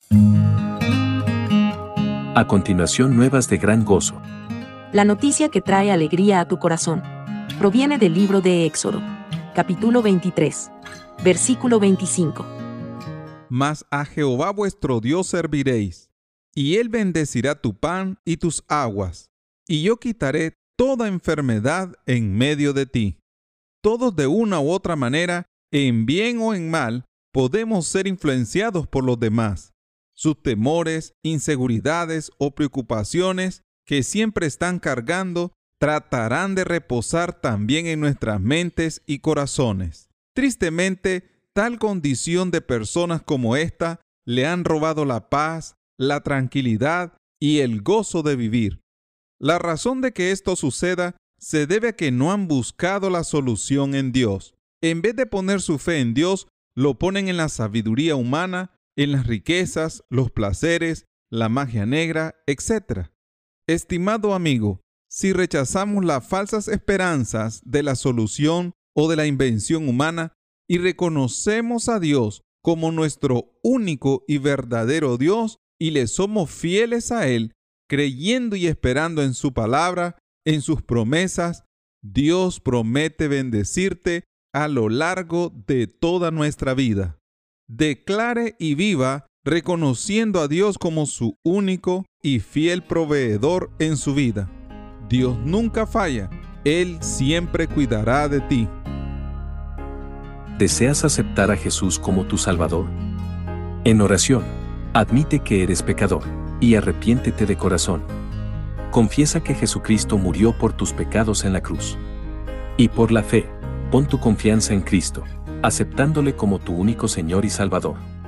A continuación, nuevas de gran gozo. La noticia que trae alegría a tu corazón proviene del libro de Éxodo, capítulo 23, versículo 25. Mas a Jehová vuestro Dios serviréis, y Él bendecirá tu pan y tus aguas, y yo quitaré toda enfermedad en medio de ti. Todos de una u otra manera, en bien o en mal, podemos ser influenciados por los demás. Sus temores, inseguridades o preocupaciones que siempre están cargando tratarán de reposar también en nuestras mentes y corazones. Tristemente, tal condición de personas como esta le han robado la paz, la tranquilidad y el gozo de vivir. La razón de que esto suceda se debe a que no han buscado la solución en Dios. En vez de poner su fe en Dios, lo ponen en la sabiduría humana, en las riquezas, los placeres, la magia negra, etc. Estimado amigo, si rechazamos las falsas esperanzas de la solución o de la invención humana y reconocemos a Dios como nuestro único y verdadero Dios y le somos fieles a Él, creyendo y esperando en su palabra, en sus promesas, Dios promete bendecirte a lo largo de toda nuestra vida. Declare y viva reconociendo a Dios como su único y fiel proveedor en su vida. Dios nunca falla, Él siempre cuidará de ti. ¿Deseas aceptar a Jesús como tu Salvador? En oración, admite que eres pecador y arrepiéntete de corazón. Confiesa que Jesucristo murió por tus pecados en la cruz. Y por la fe, pon tu confianza en Cristo, aceptándole como tu único Señor y Salvador.